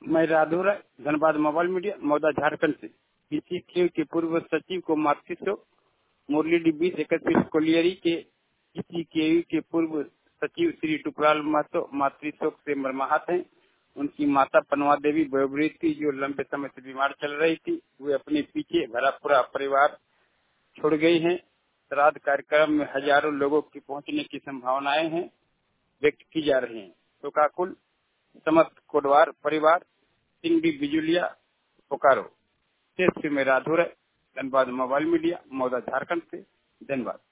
मैं Radhu Rai, Dhanbad mobile media, Mauda, Jharkhand से। PCQ के पूर्व सचिव को मातृशोक। मुरली डी 2031 कोलियरी के पीसीक्यू के पूर्व सचिव श्री टुकलाल महतो मातृशोक से मरमाहत हैं। उनकी माता पनवा देवी वयोवृत्ति, जो लंबे समय से बीमार चल रही थी, वे अपने पीछे भरा पूरा परिवार छोड़ गई हैं। श्राद्ध कार्यक्रम में हजारों लोगों के पहुंचने की संभावनाएं हैं, व्यक्त की जा रही हैं। शोकाकुल समस्त कोडवार परिवार, सिंगडी बिजुलिया, बोकारो। में राधुर, धनबाद मोबाइल मीडिया, मौदा, झारखंड से। धन्यवाद।